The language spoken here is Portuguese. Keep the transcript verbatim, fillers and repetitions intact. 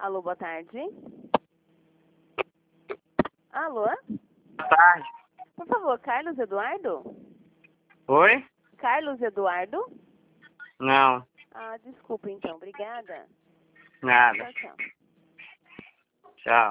Alô, boa tarde. Alô? Boa tarde. Por favor, Carlos Eduardo? Oi? Carlos Eduardo? Não, Ah, desculpa então. Obrigada. nada. Tchau, tchau. Tchau.